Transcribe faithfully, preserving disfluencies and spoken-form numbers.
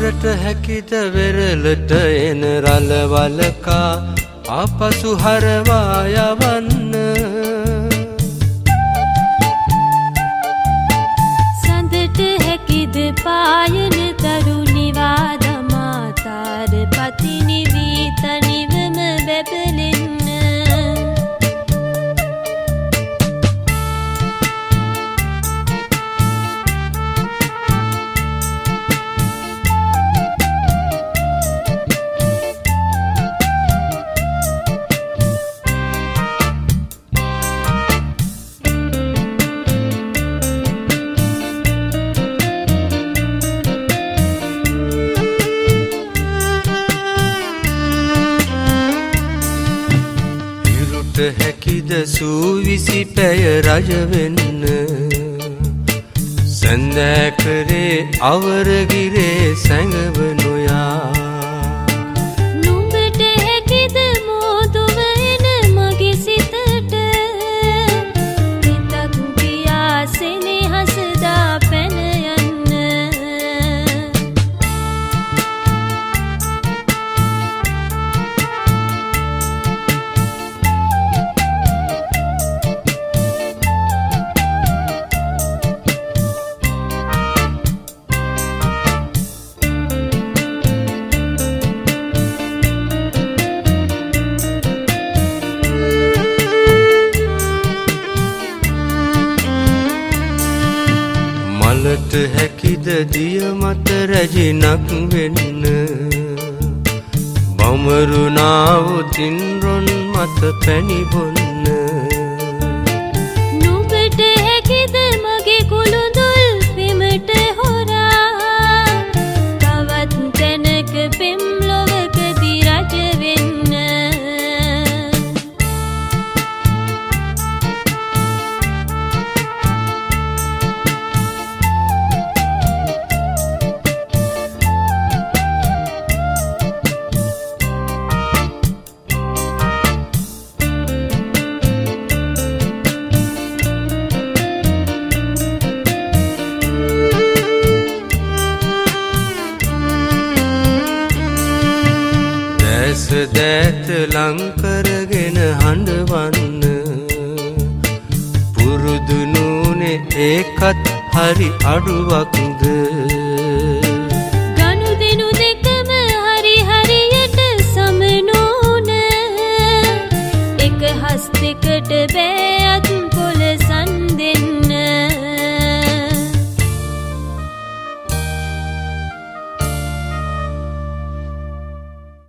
අරට හැකිද වෙරළට එන රළවලකා ආපසු හරවා යවන්න සඳට හැකිද පායන තරුණිවා දමා තාර පතිනි වී තනිවම බැබලෙන්න හැකිද සූවිසි පැය රජ වෙන්න සඳෑකරේ අවරගිරේ සැඟවනොයා නුඹට හැකිද මෝදුව එන මගේ සිතට හිතක් පියා සෙනෙහසදා පැන යන්න මලට හැකිද දිය මත රැජිනක් වෙන්න බමරුණාවුතින් රොන් මත පැණි බොන්න නුඹට හැකිද මගේ කුළුඳුල් පෙමට හොරා තවත් තැනක පෙම් ලොවකදී රජ වෙන්න දෑත ලංකරගෙන හඬවන්න පුරුදු නූනේ ඒකත් හරි අඩුවක්